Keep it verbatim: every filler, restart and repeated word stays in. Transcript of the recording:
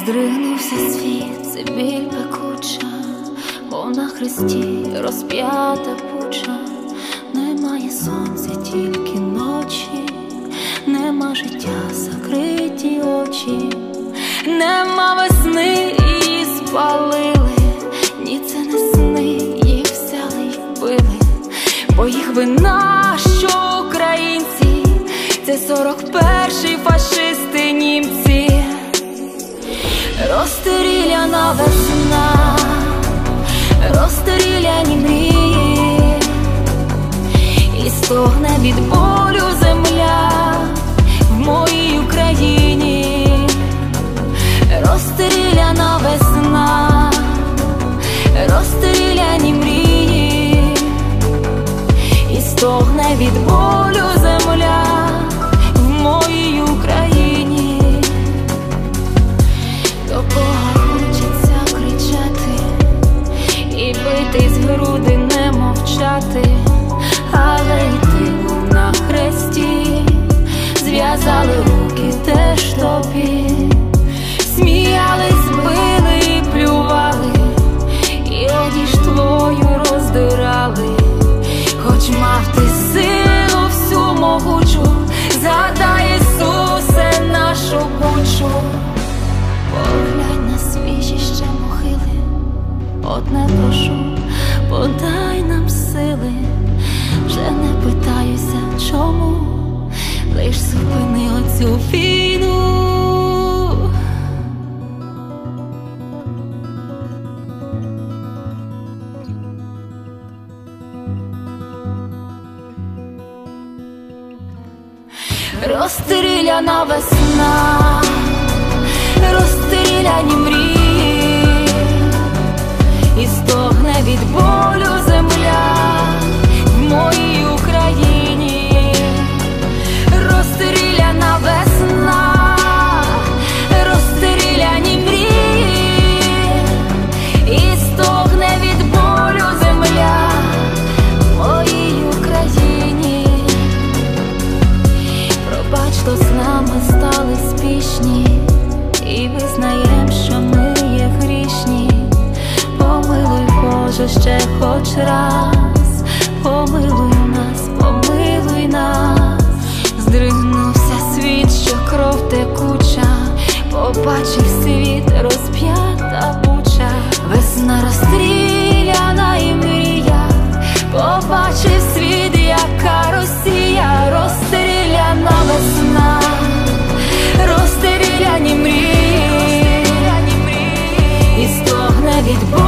Здригнувся світ, це біль пекуча, мов на хресті розп'ята пуча. Немає сонця, тільки ночі, нема життя, закриті очі. Нема весни, її спалили, ні, це не сни, їх взяли й вбили. Бо їх вина, що українці, це сорок перший фашисти німці. Розстріляна весна, розстріляні мрії, і стогне від болю земля в моїй Україні. Розстріляна весна, розстріляні мрії, і стогне від болю земля в моїй Україні. До Бога хочеться кричати і битись в груди, не мовчати, але йти на хресті зв'язали руки теж тобі. Сміялись, били і плювали, і одіж твою роздирали. Хоч мав ти силу всю могучу, згадай, Ісусе, нашу бучу. Поглянь на свіжі ще могили, одне прошу, подай нам сили. Вже не питаюся, чому, лиш зупинила цю війну. Розстріляна весна, розстріляні мрії, і стогне від болю земля в моїй Україні. Розстріляна весна, розстріляні мрії, і стогне від болю земля в моїй Україні. Пробач, що з нами стали спішні, і визнаєм, що ми є грішні. Помилуй, Боже, ще хоч раз, помилуй нас, помилуй нас. Здригнувся світ, що кров текуча, побачив світ, розп'ята буча. Весна розстріляна і мрія, побачив світ, яка Росія. Розстріляна весна, розстріляні мрії, і стогне від болю